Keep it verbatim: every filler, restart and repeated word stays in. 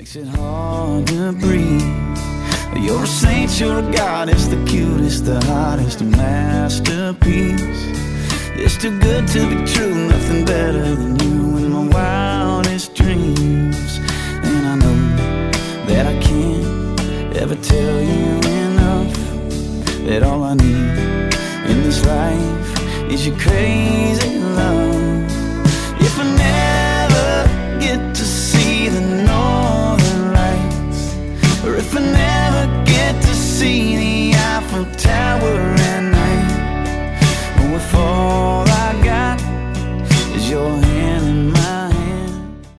makes it hard to breathe. You're a saint, you're a goddess, the cutest, the hottest, a masterpiece. It's too good to be true, nothing better than you in my wildest dreams. And I know that I can't ever tell you enough, that all I need in this life is your crazy love. If I never get to see the northern lights, or if I never get to see the Eiffel Tower at night, or if all